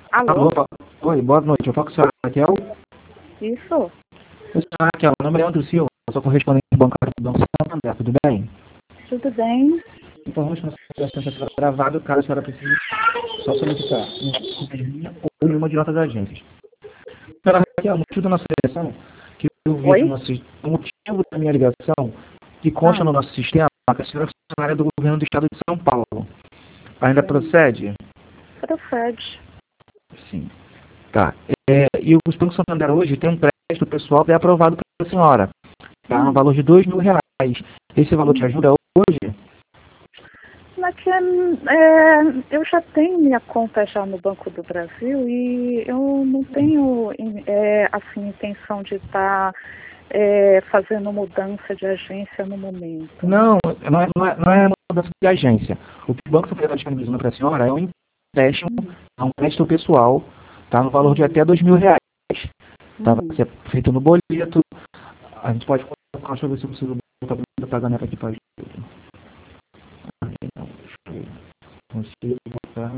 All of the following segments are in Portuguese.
Alô? Alô, oi, boa noite. Eu falo com a senhora Raquel. Isso? Oi, senhora Raquel, meu nome é Leandro Silva, eu sou correspondente bancário do Banco Santander, tudo bem? Tudo bem? Informamos que nossa conversa está sendo gravada, caso a senhora precise só solicitar uma linha ou uma de notas agências. Senhora Raquel, o motivo da nossa ligação, que eu vi aqui Oi? no nosso o motivo da minha ligação, que consta Ah, no nosso sistema, que a senhora é funcionária do governo do estado de São Paulo. Ainda sim. procede? Procede. Sim. Tá. E o Banco Santander hoje tem um crédito pessoal que é aprovado pela senhora. Tá no Hum. valor de R$ 2.000. Esse valor te Hum. ajuda hoje? Mas que, eu já tenho minha conta já no Banco do Brasil e eu não tenho assim, intenção de estar fazendo mudança de agência no momento. Não é mudança de agência. O que o Banco Santander está disponibilizando para a senhora é um empréstimo, Hum. é um crédito pessoal, tá no valor de Hum. até R$ 2.000. Tá? Vai Hum. ser feito no boleto. A gente pode colocar, deixa eu ver se eu preciso botar o pagamento aqui para tudo. Então, deixa eu ver. Consigo botar.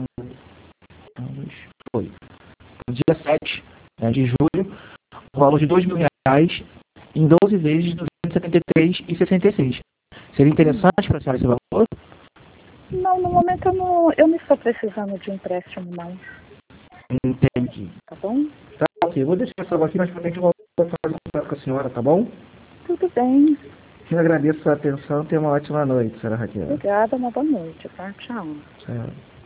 Foi. No dia 7 de julho, o valor de R$ 2.000 em 12 vezes de 273,66. Seria Hum. interessante para a senhora esse valor? Não, no momento eu não estou precisando de empréstimo, não. Entendi. Tá bom? Tá, ok. Vou deixar essa aqui, mas pretendo voltar a fazer contato com a senhora, tá bom? Tudo bem. Eu agradeço a sua atenção. Tenha uma ótima noite, senhora Raquel. Obrigada, uma boa noite, tá? Tchau. Tchau.